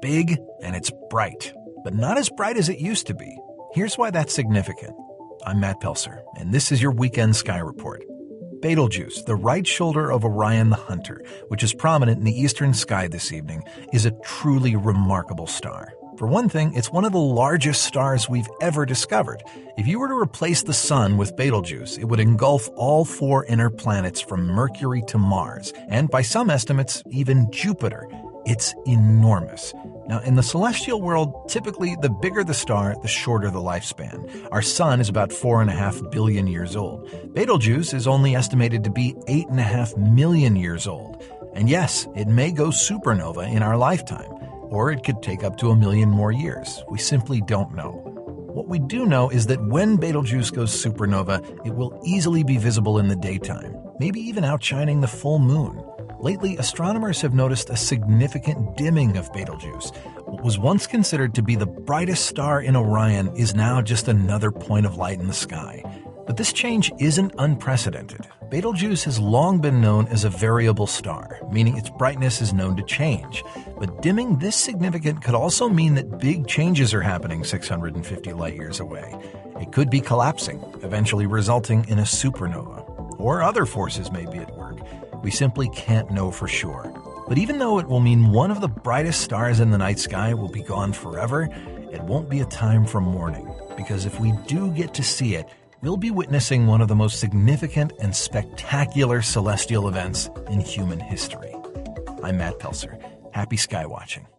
big and it's bright, but not as bright as it used to be. Here's why that's significant. I'm Matt Pelser, and this is your Weekend Sky Report. Betelgeuse, the right shoulder of Orion the Hunter, which is prominent in the eastern sky this evening, is a truly remarkable star. For one thing, it's one of the largest stars we've ever discovered. If you were to replace the Sun with Betelgeuse, it would engulf all 4 inner planets from Mercury to Mars, and by some estimates, even Jupiter. It's enormous. Now, in the celestial world, typically the bigger the star, the shorter the lifespan. Our Sun is about 4.5 billion years old. Betelgeuse is only estimated to be 8.5 million years old. And yes, it may go supernova in our lifetime, or it could take up to 1 million more years. We simply don't know. What we do know is that when Betelgeuse goes supernova, it will easily be visible in the daytime, maybe even outshining the full moon. Lately, astronomers have noticed a significant dimming of Betelgeuse. What was once considered to be the brightest star in Orion is now just another point of light in the sky. But this change isn't unprecedented. Betelgeuse has long been known as a variable star, meaning its brightness is known to change. But dimming this significant could also mean that big changes are happening 650 light-years away. It could be collapsing, eventually resulting in a supernova. Or other forces may be at work. We simply can't know for sure. But even though it will mean one of the brightest stars in the night sky will be gone forever, it won't be a time for mourning. Because if we do get to see it, we'll be witnessing one of the most significant and spectacular celestial events in human history. I'm Matt Pelser. Happy sky watching.